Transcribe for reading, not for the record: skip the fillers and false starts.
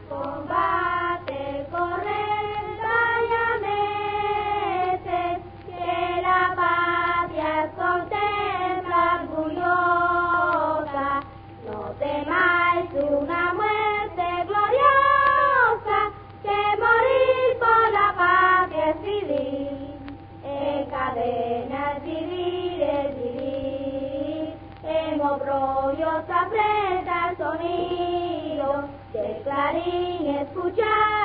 Combate, correr, valiamente, que la patria contempla orgullosa. No temáis una muerte gloriosa, que morir por la patria es vivir. En cadenas vivir es vivir, en oprobios afrenta el sonido del clarín escuchar.